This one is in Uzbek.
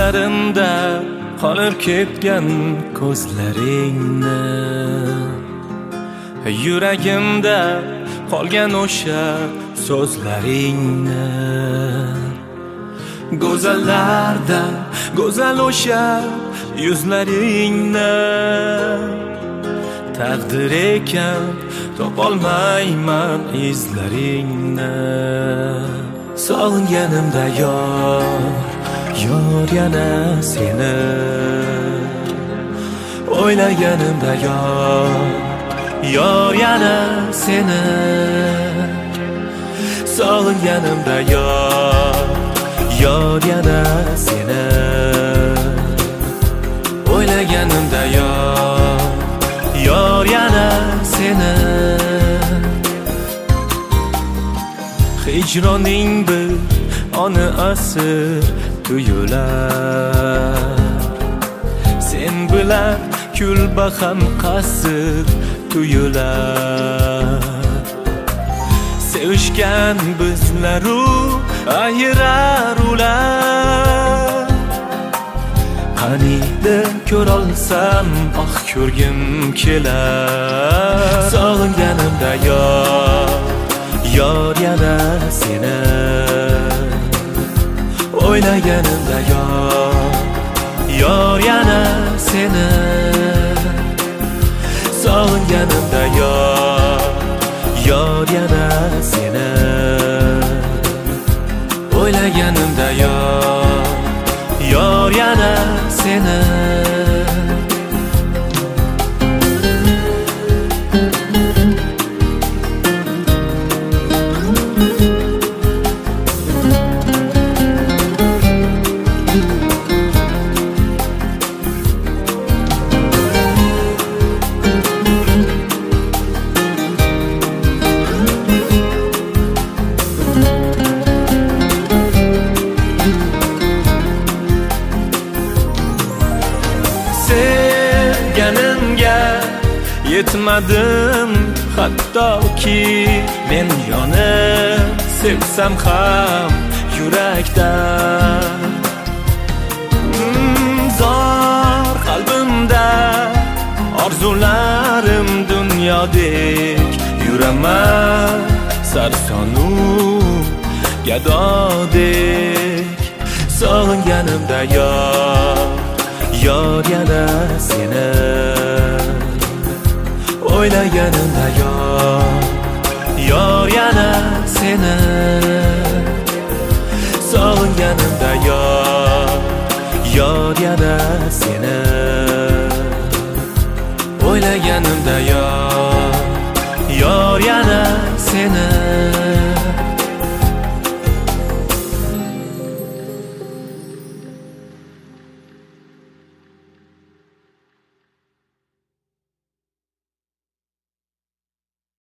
nazarimda qolib ketgan ko'zlaringni, yuragimda qolgan o'sha so'zlaringni, go'zallardan go'zal o'sha yuzlaringni, taqdir ekan topolmayman izlaringni. Sog'inganimda yor yana seni, o'ylaganimda yor yana seni, sog'inganimda yor yana seni, o'ylaganimda yor yana seni. Hijroning bir oni asir tuyular, sen bilan kulbaham qasir tuyular. Sevishgan bizlaru ayirar ular, qaniydi ko'rolsam ko'rgim kelar. Sog'inganimda yor yana seni, o'ylaganimda yor yana seni, sog'inganimda yor yana seni, o'ylaganimda yor yana seni. Sevganimga yetmadim hattoki, men yonib sevsam ham yurakdan. Zor qalbimda orzularim dunyodek, yuraman sarsonu gadodek. Sog'inganimda yor yana seni, o'ylaganimda yor yana seni,